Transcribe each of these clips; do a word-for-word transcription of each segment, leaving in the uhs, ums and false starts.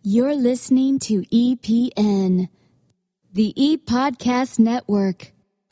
You're listening to E P N, the E-Podcast Network.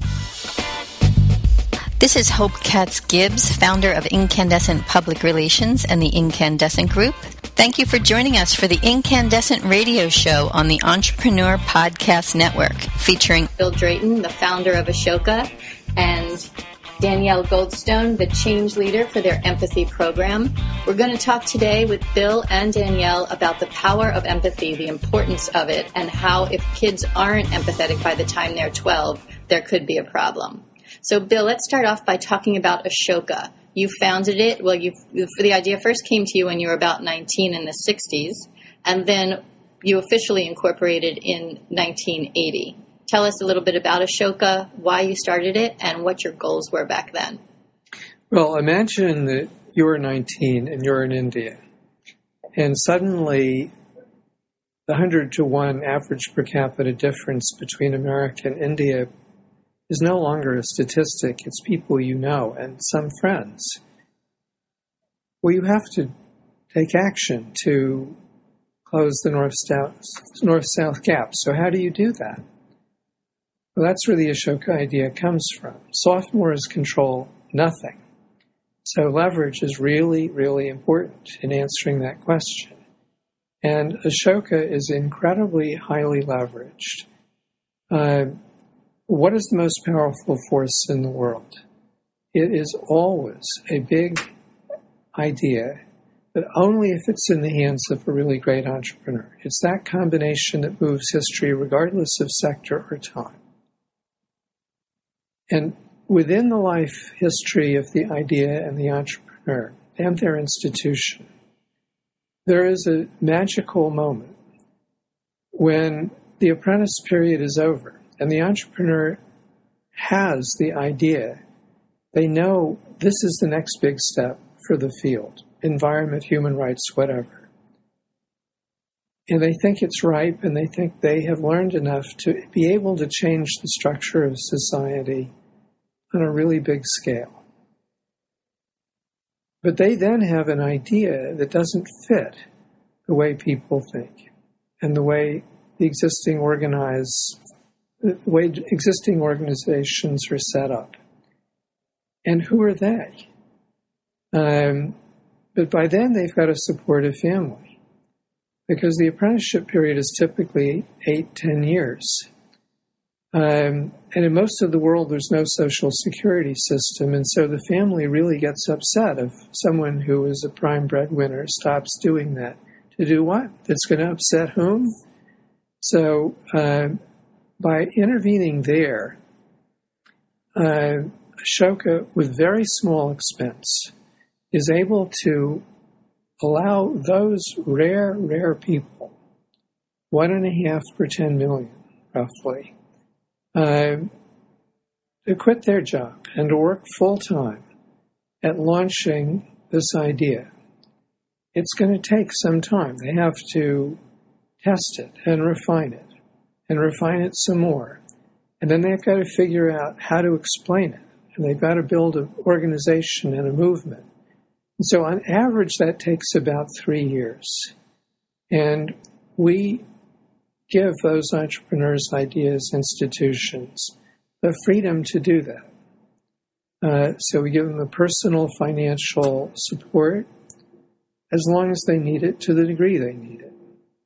This is Hope Katz-Gibbs, founder of Incandescent Public Relations and the Incandescent Group. Thank you for joining us for the Incandescent Radio Show on the Entrepreneur Podcast Network, featuring Bill Drayton, the founder of Ashoka, and Danielle Goldstone, the change leader for their empathy program. We're going to talk today with Bill and Danielle about the power of empathy, the importance of it, and how if kids aren't empathetic by the time they're twelve, there could be a problem. So, Bill, let's start off by talking about Ashoka. You founded it. Well, you the idea first came to you when you were about nineteen in the sixties, and then you officially incorporated in nineteen eighty. Tell us a little bit about Ashoka, why you started it, and what your goals were back then. Well, imagine that you're nineteen and you're in India, and suddenly the one hundred to one average per capita difference between America and India is no longer a statistic. It's people you know and some friends. Well, you have to take action to close the north-south north-south gap. So how do you do that? Well, that's where the Ashoka idea comes from. Sophomores control nothing. So leverage is really, really important in answering that question. And Ashoka is incredibly highly leveraged. Uh, what is the most powerful force in the world? It is always a big idea, but only if it's in the hands of a really great entrepreneur. It's that combination that moves history regardless of sector or time. And within the life history of the idea and the entrepreneur and their institution, there is a magical moment when the apprentice period is over and the entrepreneur has the idea. They know this is the next big step for the field, environment, human rights, whatever. And they think it's ripe, and they think they have learned enough to be able to change the structure of society on a really big scale. But they then have an idea that doesn't fit the way people think and the way the existing organize, the way existing organizations are set up. And who are they? Um, but by then they've got a supportive family, because the apprenticeship period is typically eight, ten years. Um, and in most of the world, there's no social security system, and so the family really gets upset if someone who is a prime breadwinner stops doing that. To do what? That's going to upset whom? So uh, by intervening there, uh, Ashoka, with very small expense, is able to allow those rare, rare people, one and a half per ten million, roughly, uh, to quit their job and to work full-time at launching this idea. It's going to take some time. They have to test it and refine it and refine it some more. And then they've got to figure out how to explain it. And they've got to build an organization and a movement. And so on average, that takes about three years. And we give those entrepreneurs, ideas, institutions, the freedom to do that. Uh, so we give them the personal financial support as long as they need it, to the degree they need it.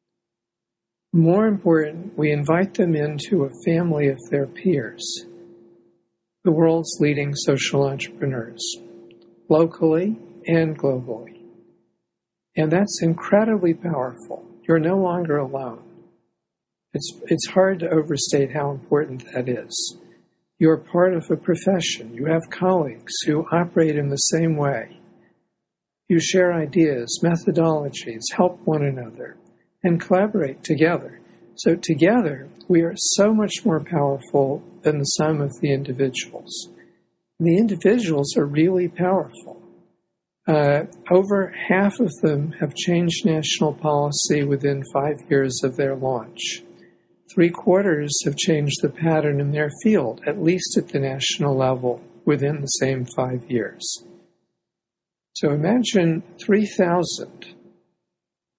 More important, we invite them into a family of their peers, the world's leading social entrepreneurs, locally and globally. And that's incredibly powerful. You're no longer alone. It's, it's hard to overstate how important that is. You're part of a profession. You have colleagues who operate in the same way. You share ideas, methodologies, help one another, and collaborate together. So together, we are so much more powerful than the sum of the individuals. And the individuals are really powerful. Uh, over half of them have changed national policy within five years of their launch. Three quarters have changed the pattern in their field, at least at the national level, within the same five years. So imagine three thousand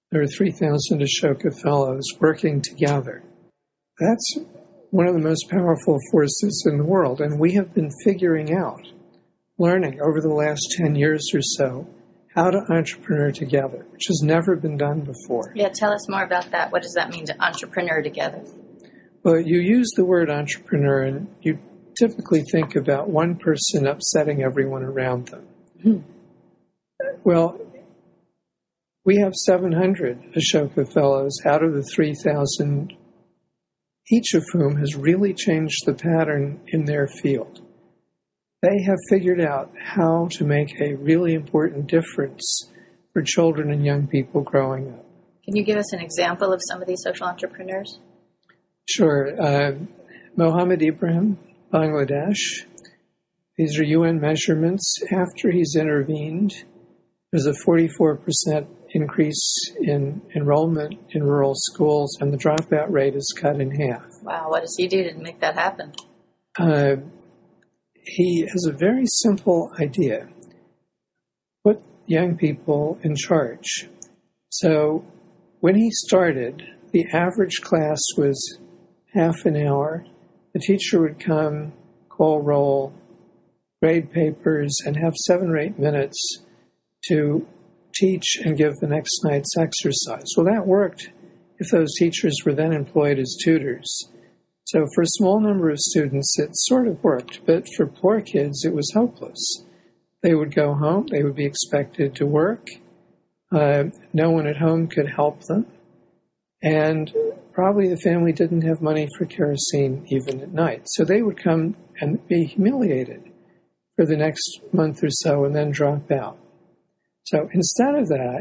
there are three thousand Ashoka Fellows working together. That's one of the most powerful forces in the world, and we have been figuring out, learning over the last ten years or so, how to entrepreneur together, which has never been done before. Yeah, tell us more about that. What does that mean to entrepreneur together? Well, you use the word entrepreneur, and you typically think about one person upsetting everyone around them. Hmm. Well, we have seven hundred Ashoka Fellows out of the three thousand, each of whom has really changed the pattern in their field. They have figured out how to make a really important difference for children and young people growing up. Can you give us an example of some of these social entrepreneurs? Sure. Uh, Mohammed Ibrahim, Bangladesh. These are U N measurements. After he's intervened, there's a forty-four percent increase in enrollment in rural schools, and the dropout rate is cut in half. Wow, what does he do to make that happen? Uh, he has a very simple idea. Put young people in charge. So when he started, the average class was half an hour. The teacher would come, call roll, grade papers, and have seven or eight minutes to teach and give the next night's exercise. Well, that worked if those teachers were then employed as tutors. So for a small number of students, it sort of worked, but for poor kids, it was hopeless. They would go home, they would be expected to work, uh, no one at home could help them, and probably the family didn't have money for kerosene even at night. So they would come and be humiliated for the next month or so and then drop out. So instead of that,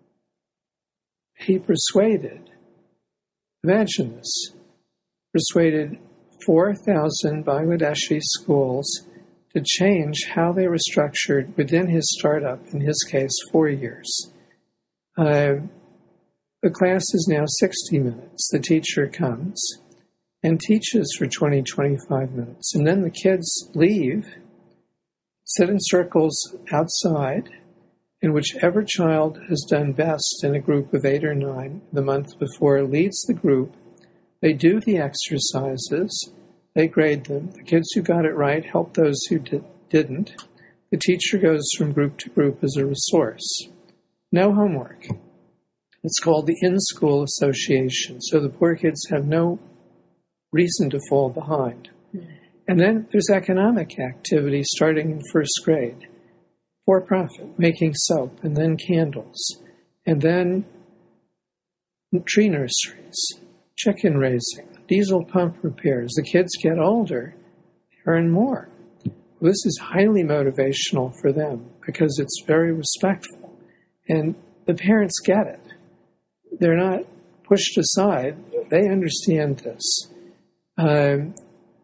he persuaded, imagine this, persuaded four thousand Bangladeshi schools to change how they were structured within his startup, in his case, four years. Uh, the class is now sixty minutes. The teacher comes and teaches for twenty, twenty-five minutes. And then the kids leave, sit in circles outside, and whichever child has done best in a group of eight or nine the month before leads the group. They do the exercises, they grade them. The kids who got it right help those who di- didn't. The teacher goes from group to group as a resource. No homework. It's called the in-school association, so the poor kids have no reason to fall behind. Mm. And then there's economic activity starting in first grade. For profit, making soap, and then candles, and then tree nurseries, chicken raising, diesel pump repairs. The kids get older, they earn more. Well, this is highly motivational for them because it's very respectful. And the parents get it. They're not pushed aside. They understand this. Um,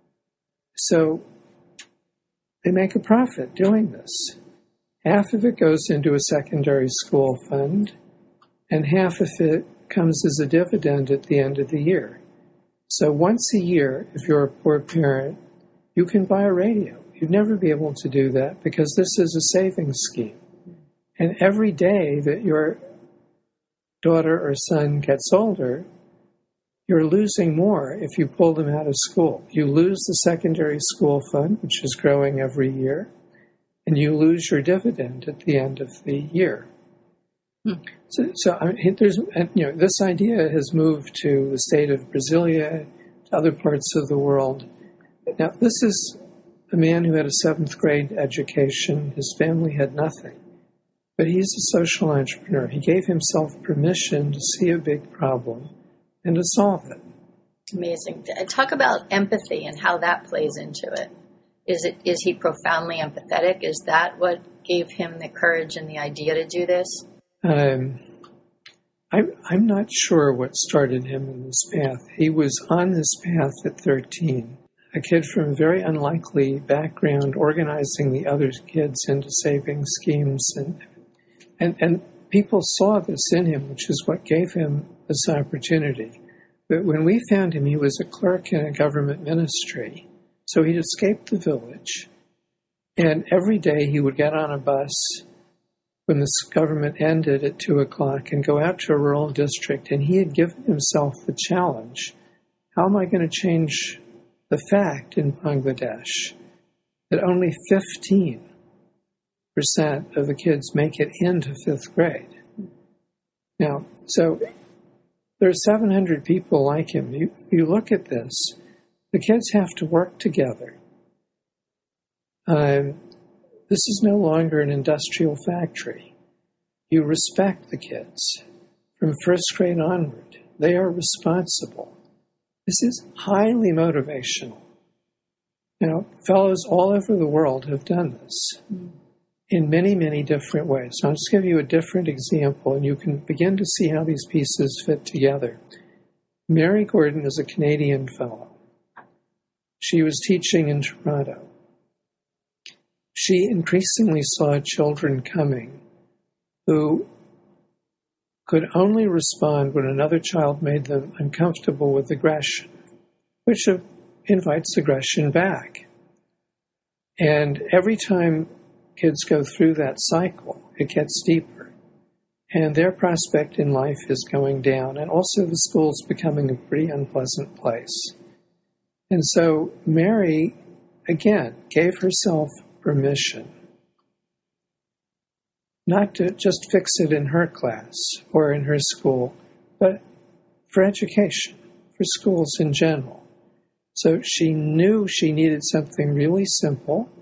so they make a profit doing this. Half of it goes into a secondary school fund, and half of it comes as a dividend at the end of the year. So once a year, if you're a poor parent, you can buy a radio. You'd never be able to do that because this is a savings scheme. And every day that your daughter or son gets older, you're losing more if you pull them out of school. You lose the secondary school fund, which is growing every year, and you lose your dividend at the end of the year. Hmm. So, so I mean, there's, you know, this idea has moved to the state of Brasilia, to other parts of the world. Now, this is a man who had a seventh grade education. His family had nothing. But he's a social entrepreneur. He gave himself permission to see a big problem and to solve it. Amazing. Talk about empathy and how that plays into it. Is it is he profoundly empathetic? Is that what gave him the courage and the idea to do this? Um, I'm, I'm not sure what started him in this path. He was on this path at thirteen, a kid from a very unlikely background, organizing the other kids into saving schemes. And, and, and people saw this in him, which is what gave him this opportunity. But when we found him, he was a clerk in a government ministry. So he'd escaped the village. And every day he would get on a bus when the government ended at two o'clock and go out to a rural district, and he had given himself the challenge, how am I going to change the fact in Bangladesh that only fifteen percent of the kids make it into fifth grade? Now, so there are seven hundred people like him. You, you look at this, the kids have to work together. Um, this is no longer an industrial factory. You respect the kids from first grade onward. They are responsible. This is highly motivational. You know, fellows all over the world have done this in many, many different ways. So I'll just give you a different example, and you can begin to see how these pieces fit together. Mary Gordon is a Canadian fellow. She was teaching in Toronto. She increasingly saw children coming who could only respond when another child made them uncomfortable with aggression, which invites aggression back. And every time kids go through that cycle, it gets deeper. And their prospect in life is going down, and also the school's becoming a pretty unpleasant place. And so Mary, again, gave herself permission not to just fix it in her class or in her school, but for education, for schools in general. So she knew she needed something really simple,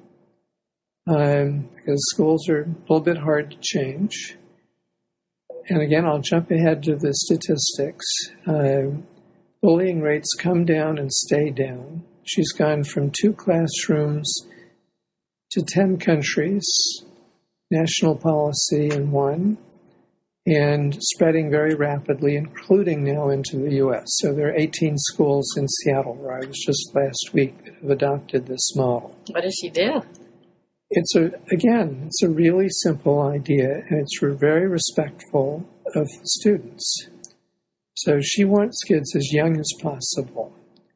um, because schools are a little bit hard to change. And again, I'll jump ahead to the statistics. Uh, bullying rates come down and stay down. She's gone from two classrooms to ten countries, national policy in one, and spreading very rapidly, including now into the U S. So there are eighteen schools in Seattle, where I was just last week, that have adopted this model. What does she do? It's a, again, it's a really simple idea, and it's very respectful of the students. So she wants kids as young as possible.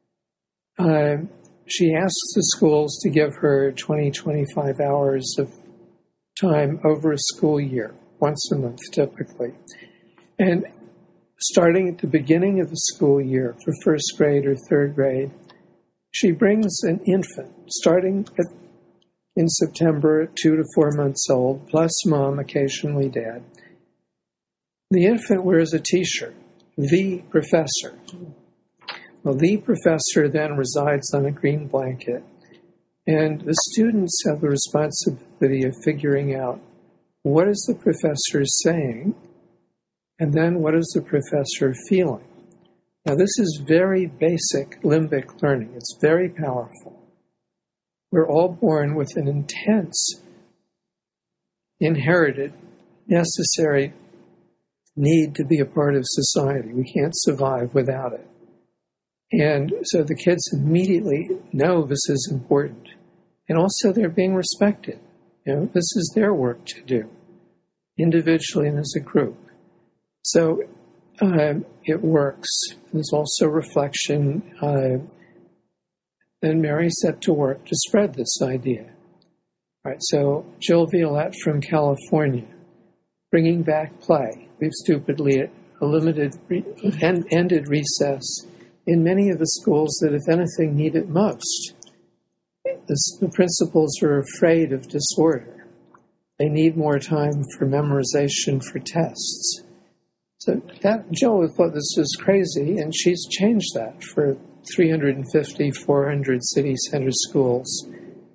Um, she asks the schools to give her twenty, twenty-five hours of time over a school year, once a month typically. And starting at the beginning of the school year for first grade or third grade, she brings an infant, starting at, in September at two to four months old, plus mom, occasionally dad. The infant wears a T-shirt, the professor. Well, the professor then resides on a green blanket, and the students have the responsibility of figuring out what is the professor saying, and then what is the professor feeling. Now, this is very basic limbic learning. It's very powerful. We're all born with an intense, inherited, necessary need to be a part of society. We can't survive without it. And so the kids immediately know this is important. And also they're being respected. You know, this is their work to do, individually and as a group. So um, it works. There's also reflection. Uh, then Mary set to work to spread this idea. All right, so Jill Violette from California, bringing back play. We've stupidly limited, re- end, ended recess in many of the schools that, if anything, need it most. The, the principals are afraid of disorder. They need more time for memorization for tests. So that, Jill thought this was crazy, and she's changed that for three hundred fifty, four hundred city center schools.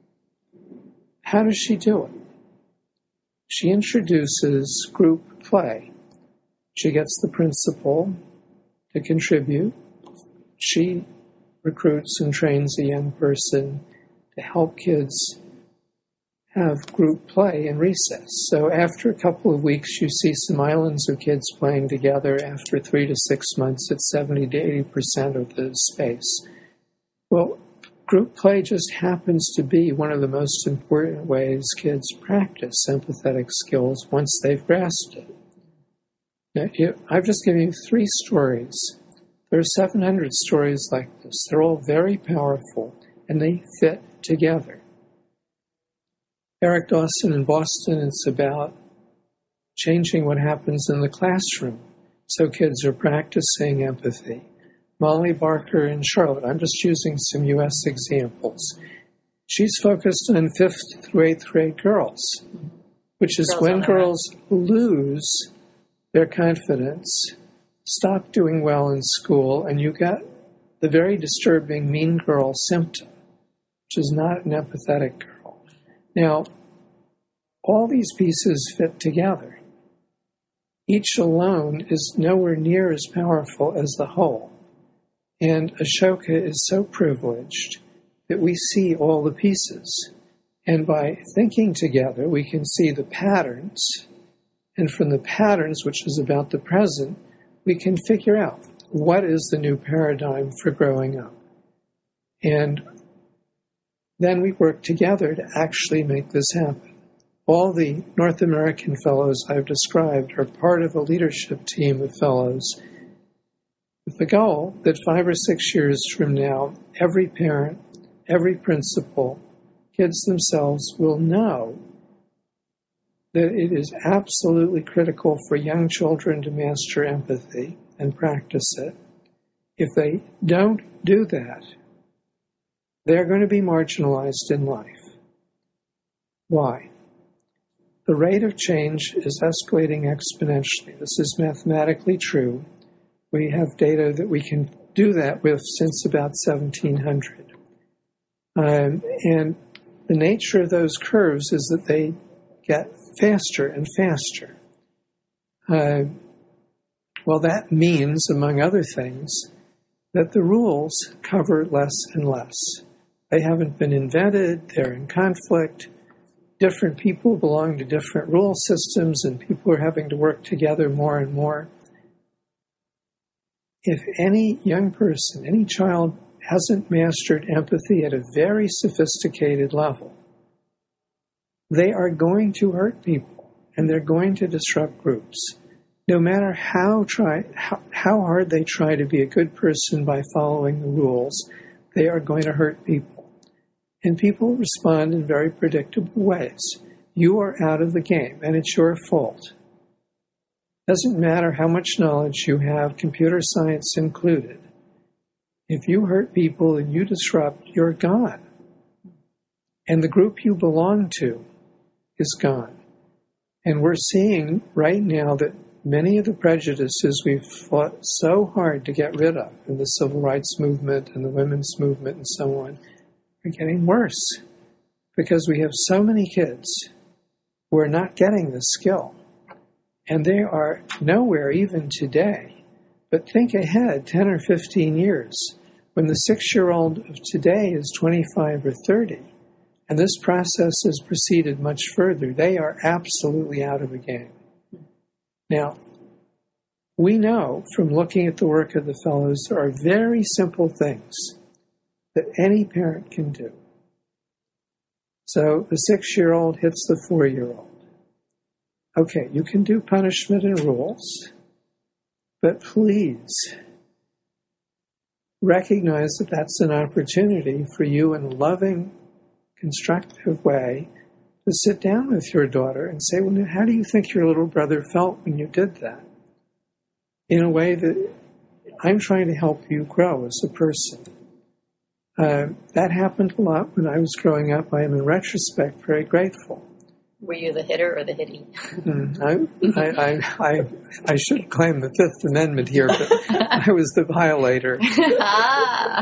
How does she do it? She introduces group play. She gets the principal to contribute. She recruits and trains a young person to help kids have group play in recess. So after a couple of weeks, you see some islands of kids playing together. After three to six months, it's seventy to eighty percent of the space. Well, group play just happens to be one of the most important ways kids practice empathetic skills once they've grasped it. Now, I've just given you three stories. There are seven hundred stories like this. They're all very powerful, and they fit together. Eric Dawson in Boston, it's about changing what happens in the classroom so kids are practicing empathy. Molly Barker in Charlotte, I'm just using some U S examples. She's focused on fifth through eighth grade girls, which is Girls when on the girls lose their confidence, stop doing well in school, and you get the very disturbing mean girl symptom, which is not an empathetic girl. Now, all these pieces fit together. Each alone is nowhere near as powerful as the whole. And Ashoka is so privileged that we see all the pieces. And by thinking together, we can see the patterns. And from the patterns, which is about the present, we can figure out what is the new paradigm for growing up. And then we work together to actually make this happen. All the North American fellows I've described are part of a leadership team of fellows with the goal that five or six years from now, every parent, every principal, kids themselves will know that it is absolutely critical for young children to master empathy and practice it. If they don't do that, they're going to be marginalized in life. Why? The rate of change is escalating exponentially. This is mathematically true. We have data that we can do that with since about seventeen hundred. Um, and the nature of those curves is that they get faster and faster. Uh, well, that means, among other things, that the rules cover less and less. They haven't been invented, they're in conflict. Different people belong to different rule systems, and people are having to work together more and more. If any young person, any child, hasn't mastered empathy at a very sophisticated level, they are going to hurt people, and they're going to disrupt groups. No matter how try how, how hard they try to be a good person by following the rules, they are going to hurt people. And people respond in very predictable ways. You are out of the game, and it's your fault. Doesn't matter how much knowledge you have, computer science included. If you hurt people and you disrupt, you're gone. And the group you belong to is gone. And we're seeing right now that many of the prejudices we've fought so hard to get rid of in the civil rights movement and the women's movement and so on are getting worse because we have so many kids who are not getting the skill. And they are nowhere even today. But think ahead ten or fifteen years when the six-year-old of today is twenty-five or thirty, and this process has proceeded much further. They are absolutely out of the game. Now, we know from looking at the work of the fellows, there are very simple things that any parent can do. So the six-year-old hits the four-year-old. Okay, you can do punishment and rules, but please recognize that that's an opportunity for you in a loving, constructive way to sit down with your daughter and say, well, how do you think your little brother felt when you did that? In a way that I'm trying to help you grow as a person. Uh, that happened a lot when I was growing up. I am, in retrospect, very grateful. Were you the hitter or the hitty? Mm, I, I, I, I, I should claim the Fifth Amendment here, but I was the violator. Ah.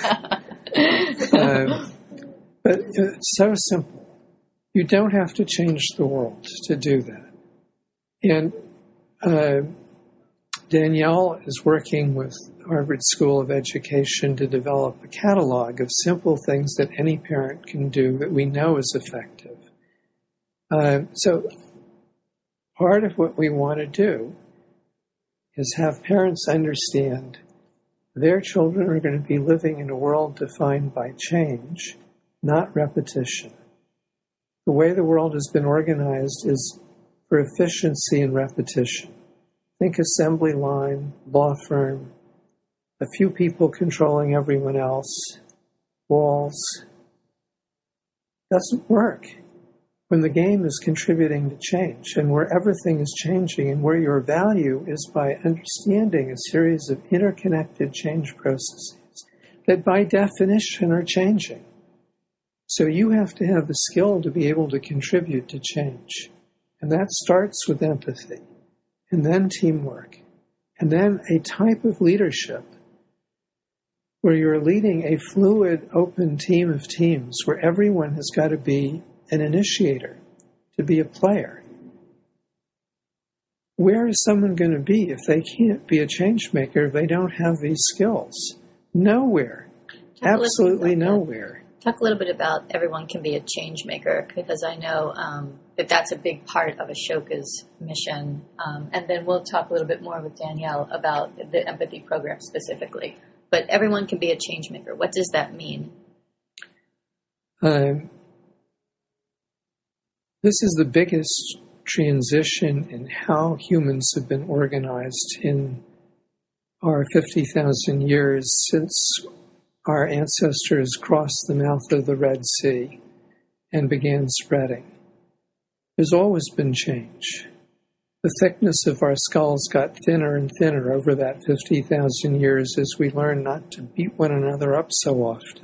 uh, but it's so simple. You don't have to change the world to do that. And uh, Danielle is working with Harvard School of Education to develop a catalog of simple things that any parent can do that we know is effective. Uh, so part of what we want to do is have parents understand their children are going to be living in a world defined by change, not repetition. The way the world has been organized is for efficiency and repetition. Think assembly line, law firm, a few people controlling everyone else, walls. Doesn't work. when the game is contributing to change, and where everything is changing, and where your value is by understanding a series of interconnected change processes that by definition are changing. So you have to have the skill to be able to contribute to change. And that starts with empathy, and then teamwork, and then a type of leadership where you're leading a fluid, open team of teams where everyone has got to be an initiator, to be a player. Where is someone going to be if they can't be a change maker, if they don't have these skills? Nowhere. Talk Absolutely nowhere. Talk a little bit about everyone can be a change maker, because I know um, that that's a big part of Ashoka's mission. Um, and then we'll talk a little bit more with Danielle about the empathy program specifically. But everyone can be a change maker. What does that mean? Um, this is the biggest transition in how humans have been organized in our fifty thousand years since our ancestors crossed the mouth of the Red Sea and began spreading. There's always been change. The thickness of our skulls got thinner and thinner over that fifty thousand years as we learned not to beat one another up so often.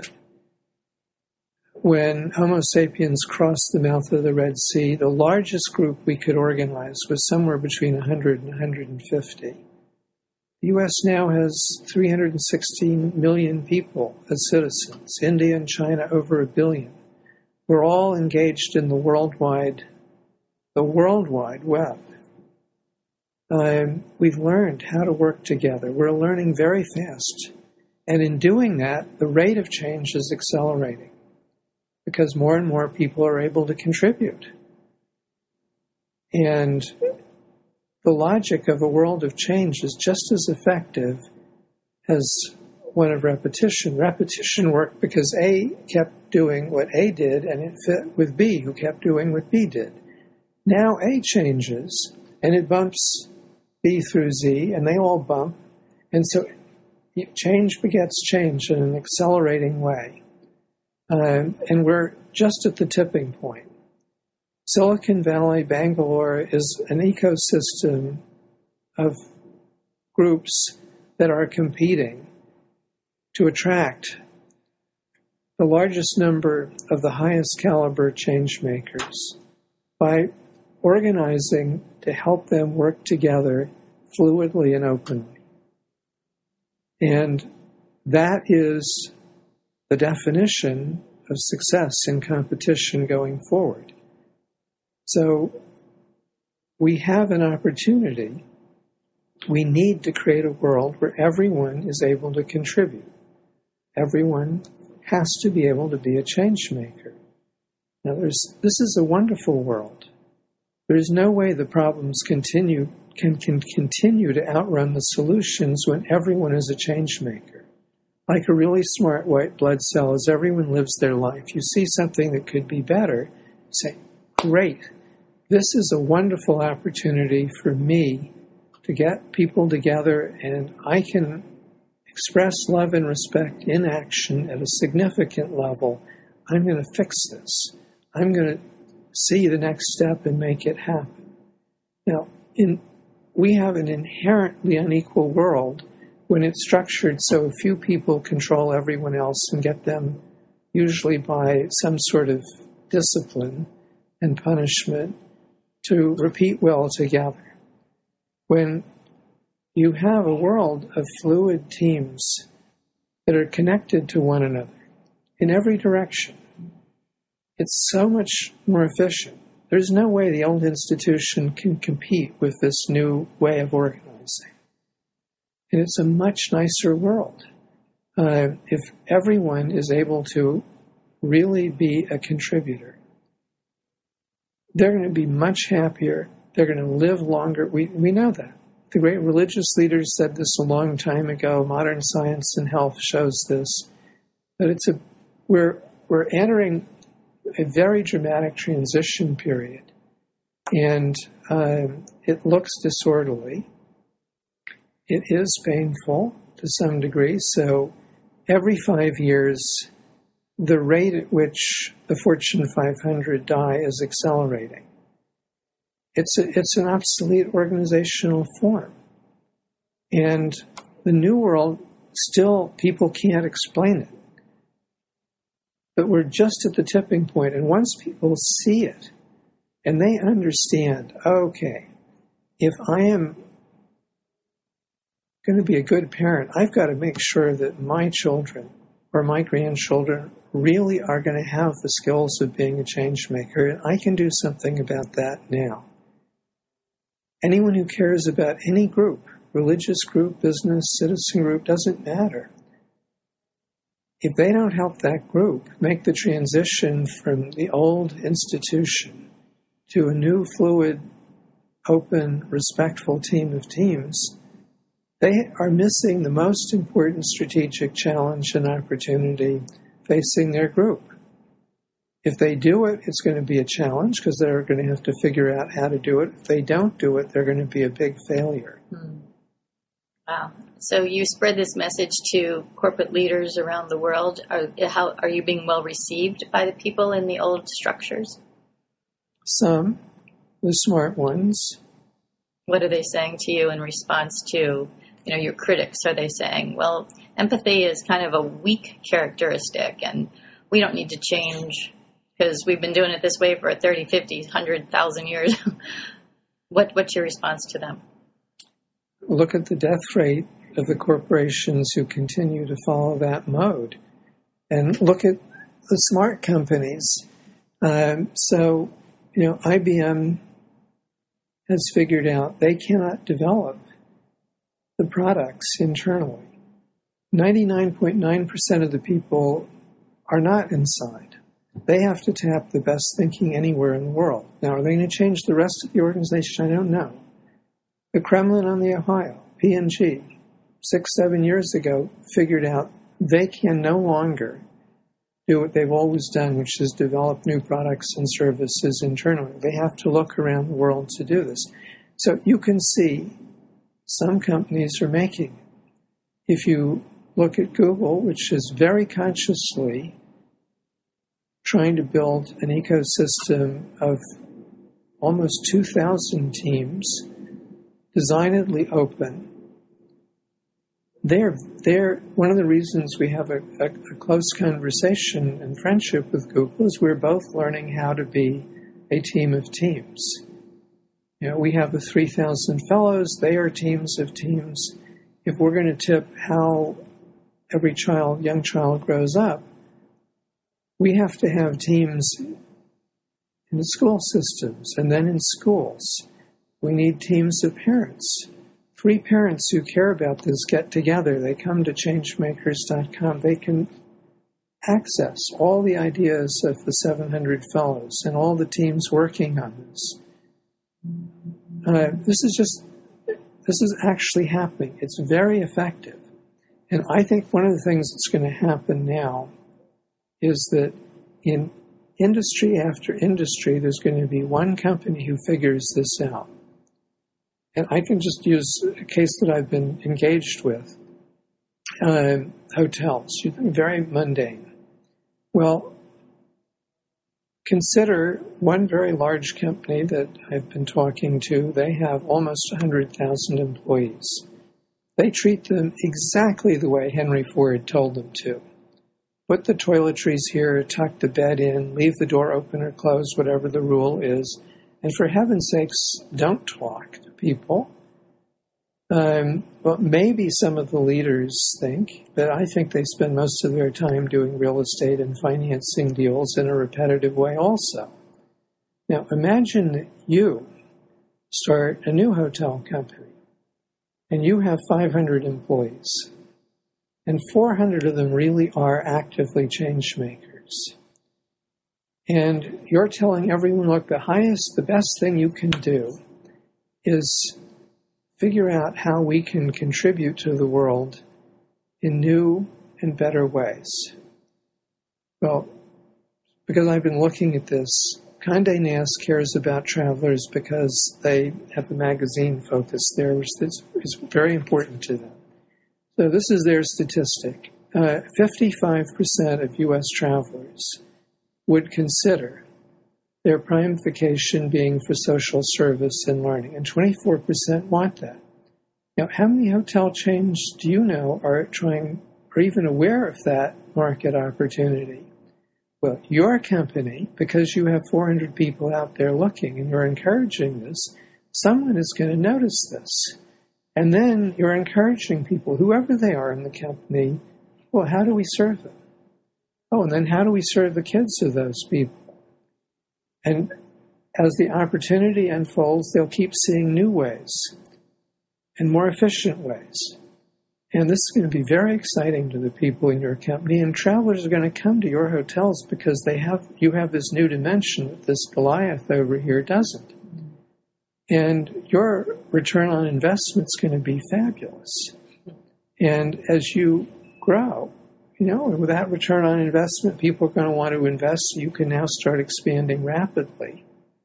When Homo sapiens crossed the mouth of the Red Sea, the largest group we could organize was somewhere between one hundred and one hundred fifty. The U S now has three hundred sixteen million people as citizens. India and China over a billion. We're all engaged in the worldwide, the worldwide web. Um, we've learned how to work together. We're learning very fast. And in doing that, the rate of change is accelerating because more and more people are able to contribute. And the logic of a world of change is just as effective as one of repetition. Repetition worked because A kept doing what A did, and it fit with B, who kept doing what B did. Now A changes, and it bumps B through Z, and they all bump. And so change begets change in an accelerating way. Um, and we're just at the tipping point. Silicon Valley, Bangalore is an ecosystem of groups that are competing to attract the largest number of the highest caliber change makers by organizing to help them work together fluidly and openly. And that is the definition of success in competition going forward. So we have an opportunity. We need to create a world where everyone is able to contribute. Everyone has to be able to be a change maker. Now, there's, this is a wonderful world. There's no way the problems continue can, can continue to outrun the solutions when everyone is a change maker. Like a really smart white blood cell, as everyone lives their life, you see something that could be better, say, great. This is a wonderful opportunity for me to get people together, and I can express love and respect in action at a significant level. I'm going to fix this. I'm going to see the next step and make it happen. Now, in, we have an inherently unequal world when it's structured so few people control everyone else and get them usually by some sort of discipline and punishment to repeat well together. When you have a world of fluid teams that are connected to one another in every direction, it's so much more efficient. There's no way the old institution can compete with this new way of organizing. And it's a much nicer world uh, if everyone is able to really be a contributor. They're going to be much happier. They're going to live longer. We we know that. The great religious leaders said this a long time ago. Modern science and health shows this. That it's a we're we're entering a very dramatic transition period, and um, it looks disorderly. It is painful to some degree. So every five years, the rate at which the Fortune five hundred die is accelerating. It's a, it's an obsolete organizational form. And the New World, still, people can't explain it. But we're just at the tipping point. And once people see it, and they understand, okay, if I am going to be a good parent, I've got to make sure that my children or my grandchildren really are going to have the skills of being a change maker, and I can do something about that now. Anyone who cares about any group, religious group, business, citizen group, doesn't matter. If they don't help that group make the transition from the old institution to a new, fluid, open, respectful team of teams, they are missing the most important strategic challenge and opportunity facing their group. If they do it, it's going to be a challenge because they're going to have to figure out how to do it. If they don't do it, they're going to be a big failure. Hmm. Wow. So you spread this message to corporate leaders around the world. Are, how, are you being well received by the people in the old structures? Some, the smart ones. What are they saying to you in response to, you know, your critics? Are they saying, well, empathy is kind of a weak characteristic and we don't need to change because we've been doing it this way for thirty, fifty, one hundred thousand years? what, what's your response to them? Look at the death rate of the corporations who continue to follow that mode. And look at the smart companies. Um, so, you know, I B M has figured out they cannot develop the products internally. ninety-nine point nine percent of the people are not inside. They have to tap the best thinking anywhere in the world. Now, are they going to change the rest of the organization? I don't know. The Kremlin on the Ohio, P and G, six, seven years ago, figured out they can no longer do what they've always done, which is develop new products and services internally. They have to look around the world to do this. So you can see some companies are making it. If you look at Google, which is very consciously trying to build an ecosystem of almost two thousand teams, designedly open. They're, they're, one of the reasons we have a, a, a close conversation and friendship with Google is we're both learning how to be a team of teams. You know, we have the three thousand fellows, they are teams of teams. If we're going to tip how every child, young child grows up, we have to have teams in the school systems and then in schools. We need teams of parents. Three parents who care about this get together. They come to changemakers dot com. They can access all the ideas of the seven hundred fellows and all the teams working on this. Uh, this is just, this is actually happening. It's very effective. And I think one of the things that's going to happen now is that in industry after industry, there's going to be one company who figures this out. And I can just use a case that I've been engaged with. Um, hotels, very mundane. Well, consider one very large company that I've been talking to. They have almost one hundred thousand employees. They treat them exactly the way Henry Ford told them to. Put the toiletries here, tuck the bed in, leave the door open or closed, whatever the rule is. And for heaven's sakes, don't talk to people. Um, well, maybe some of the leaders think, but I think they spend most of their time doing real estate and financing deals in a repetitive way also. Now, imagine that you start a new hotel company and you have five hundred employees and four hundred of them really are actively change makers. And you're telling everyone, look, the highest, the best thing you can do is figure out how we can contribute to the world in new and better ways. Well, because I've been looking at this, Condé Nast cares about travelers because they have a magazine focus there, which is, is very important to them. So this is their statistic. uh, fifty-five percent of U S travelers would consider their prime vacation being for social service and learning, and twenty-four percent want that. Now, how many hotel chains do you know are trying, or even aware of that market opportunity? Well, your company, because you have four hundred people out there looking and you're encouraging this, someone is going to notice this. And then you're encouraging people, whoever they are in the company, well, how do we serve them? Oh, and then how do we serve the kids of those people? And as the opportunity unfolds, they'll keep seeing new ways and more efficient ways. And this is going to be very exciting to the people in your company. And travelers are going to come to your hotels because they have you have this new dimension that this Goliath over here doesn't. And your return on investment is going to be fabulous. And as you grow, you know, with that return on investment, people are going to want to invest. So you can now start expanding rapidly.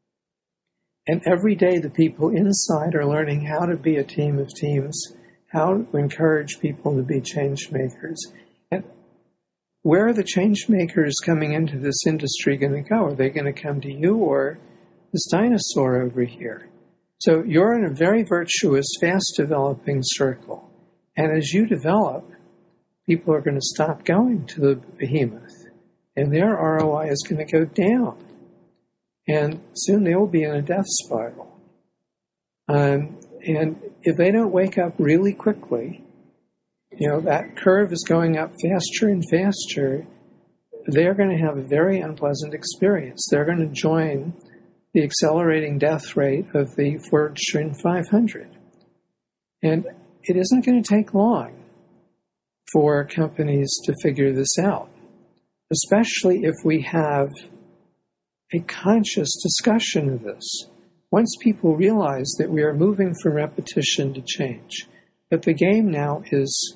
And every day the people inside are learning how to be a team of teams, how to encourage people to be change makers. And where are the change makers coming into this industry going to go? Are they going to come to you or this dinosaur over here? So you're in a very virtuous, fast-developing circle. And as you develop, people are going to stop going to the behemoth, and their R O I is going to go down. And soon they will be in a death spiral. Um, and if they don't wake up really quickly, you know, that curve is going up faster and faster, they're going to have a very unpleasant experience. They're going to join the accelerating death rate of the Fortune five hundred. And it isn't going to take long for companies to figure this out, especially if we have a conscious discussion of this. Once people realize that we are moving from repetition to change, that the game now is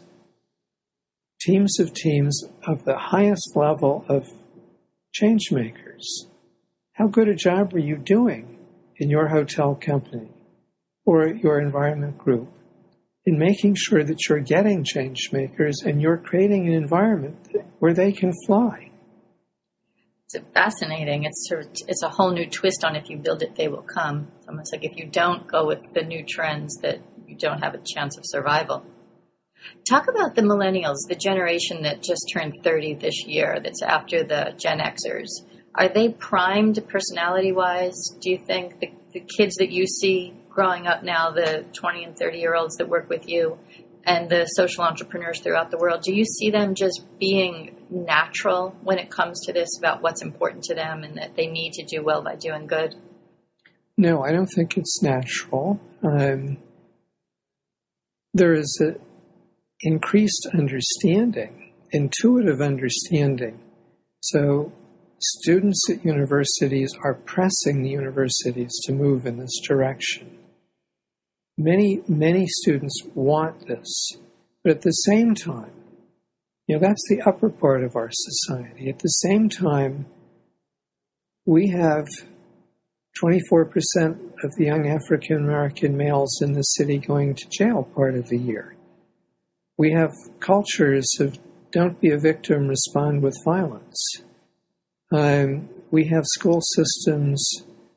teams of teams of the highest level of change makers. How good a job are you doing in your hotel company or your environment group in making sure that you're getting change makers and you're creating an environment where they can fly? It's fascinating. It's sort of, it's a whole new twist on if you build it, they will come. It's almost like if you don't go with the new trends, that you don't have a chance of survival. Talk about the millennials, the generation that just turned thirty this year, that's after the Gen Xers. Are they primed personality-wise? Do you think the, the kids that you see growing up now, the twenty and thirty-year-olds that work with you, and the social entrepreneurs throughout the world, do you see them just being natural when it comes to this about what's important to them and that they need to do well by doing good? No, I don't think it's natural. Um, there is an increased understanding, intuitive understanding. So students at universities are pressing the universities to move in this direction. Many, many students want this, but at the same time, you know, that's the upper part of our society. At the same time, we have twenty-four percent of the young African American males in the city going to jail part of the year. We have cultures of don't be a victim, respond with violence. Um, we have school systems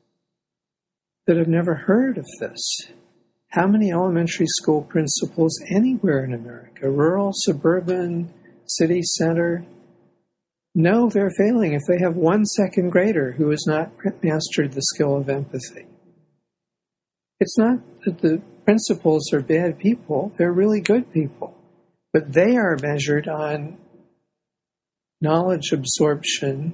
that have never heard of this. How many elementary school principals anywhere in America, rural, suburban, city center, know they're failing if they have one second grader who has not mastered the skill of empathy? It's not that the principals are bad people. They're really good people. But they are measured on knowledge absorption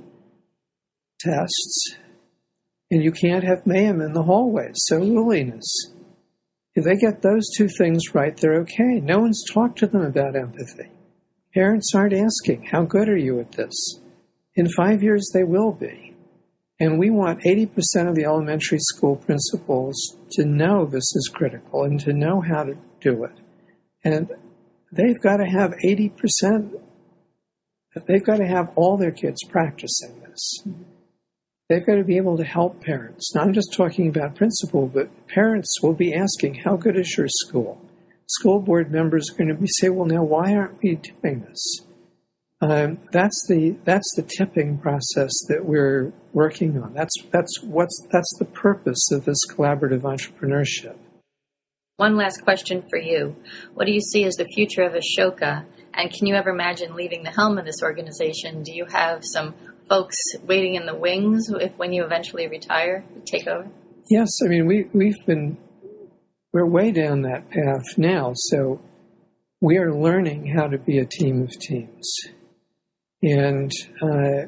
tests, and you can't have mayhem in the hallways, so willingness. If they get those two things right, they're okay. No one's talked to them about empathy. Parents aren't asking, how good are you at this? In five years, they will be. And we want eighty percent of the elementary school principals to know this is critical and to know how to do it. And they've got to have eighty percent, they've got to have all their kids practicing this. They've got to be able to help parents. Now, I'm just talking about principal, but parents will be asking, how good is your school? School board members are going to be saying, well, now, why aren't we doing this? Um, that's the that's the tipping process that we're working on. That's that's what's that's the purpose of this collaborative entrepreneurship. One last question for you. What do you see as the future of Ashoka? And can you ever imagine leaving the helm of this organization? Do you have some folks waiting in the wings if when you eventually retire, take over? Yes, I mean we we've been we're way down that path now, so we are learning how to be a team of teams. And uh,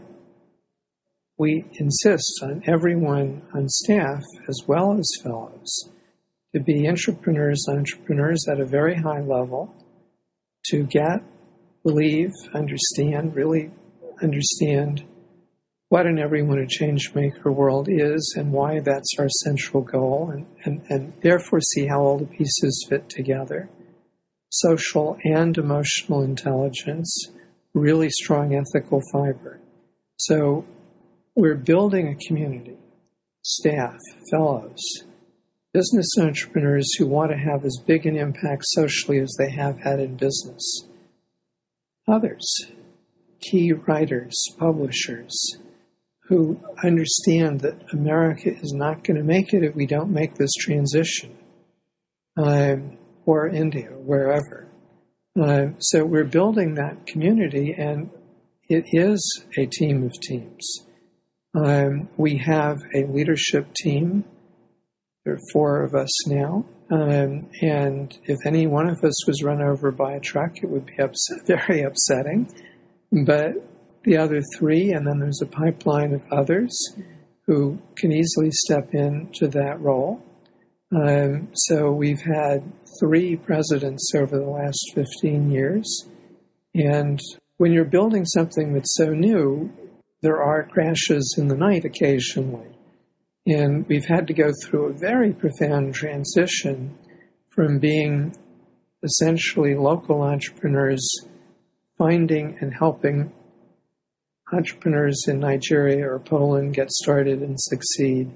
we insist on everyone on staff, as well as fellows, to be entrepreneurs, entrepreneurs at a very high level, to get, believe, understand, really understand what an everyone a changemaker world is and why that's our central goal, and, and, and therefore see how all the pieces fit together. Social and emotional intelligence, really strong ethical fiber. So we're building a community, staff, fellows, business entrepreneurs who want to have as big an impact socially as they have had in business. Others, key writers, publishers, who understand that America is not going to make it if we don't make this transition, um, or India, or wherever. Uh, so we're building that community, and it is a team of teams. Um, we have a leadership team. There are four of us now, um, and if any one of us was run over by a truck, it would be upset, very upsetting. But the other three, and then there's a pipeline of others who can easily step into that role. Um, so we've had three presidents over the last fifteen years. And when you're building something that's so new, there are crashes in the night occasionally. And we've had to go through a very profound transition from being essentially local entrepreneurs, finding and helping entrepreneurs in Nigeria or Poland get started and succeed.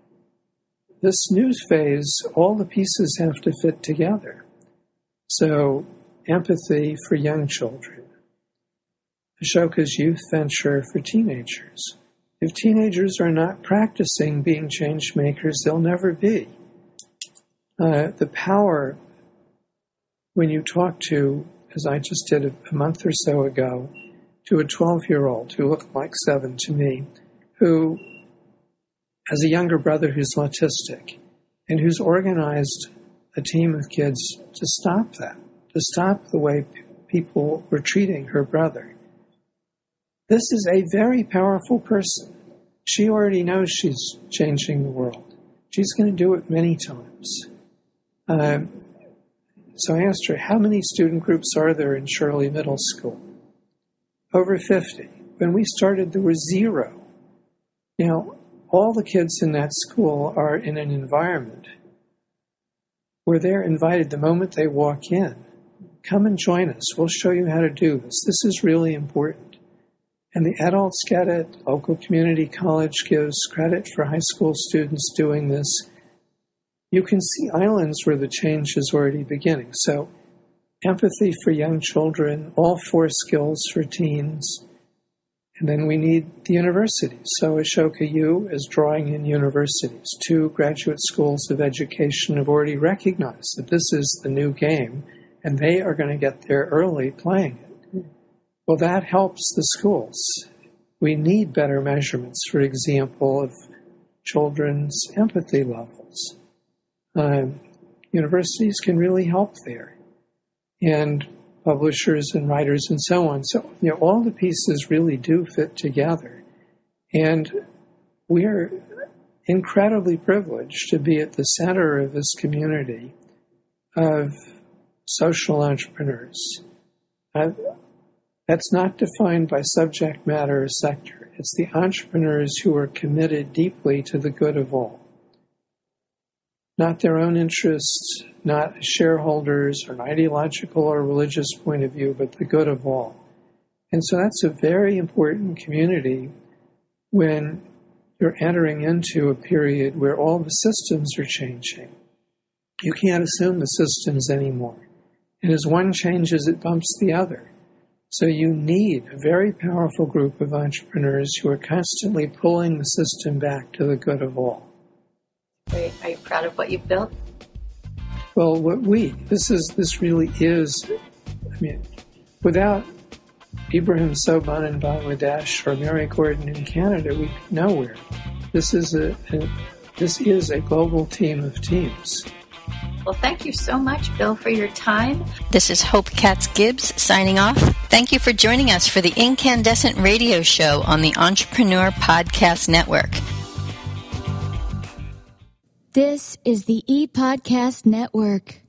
This new phase, all the pieces have to fit together. So, empathy for young children. Ashoka's youth venture for teenagers. If teenagers are not practicing being change makers, they'll never be. Uh, the power, when you talk to, as I just did a, a month or so ago, to a twelve-year-old who looked like seven to me, who has a younger brother who's autistic, and who's organized a team of kids to stop that, to stop the way p- people were treating her brother. This is a very powerful person. She already knows she's changing the world. She's going to do it many times. Um, so I asked her, how many student groups are there in Shirley Middle School? Over fifty. When we started, there were zero. Now, all the kids in that school are in an environment where they're invited the moment they walk in. Come and join us. We'll show you how to do this. This is really important. And the adults get it. Local community college gives credit for high school students doing this. You can see islands where the change is already beginning. So empathy for young children, all four skills for teens. And then we need the universities. So Ashoka U is drawing in universities. Two graduate schools of education have already recognized that this is the new game, and they are going to get there early playing it. Well, that helps the schools. We need better measurements, for example, of children's empathy levels. Um, universities can really help there. And publishers and writers and so on. So, you know, all the pieces really do fit together. And we are incredibly privileged to be at the center of this community of social entrepreneurs. Uh, that's not defined by subject matter or sector. It's the entrepreneurs who are committed deeply to the good of all. Not their own interests, not shareholders or an ideological or religious point of view, but the good of all. And so that's a very important community when you're entering into a period where all the systems are changing. You can't assume the systems anymore. And as one changes, it bumps the other. So you need a very powerful group of entrepreneurs who are constantly pulling the system back to the good of all. Great. Are you proud of what you've built? Well, what we, this is, this really is, I mean, without Ibrahim Soban in Bangladesh or Mary Gordon in Canada, we'd be nowhere. This is a, a this is a global team of teams. Well, thank you so much, Bill, for your time. This is Hope Katz-Gibbs signing off. Thank you for joining us for the Incandescent Radio Show on the Entrepreneur Podcast Network. This is the ePodcast Network.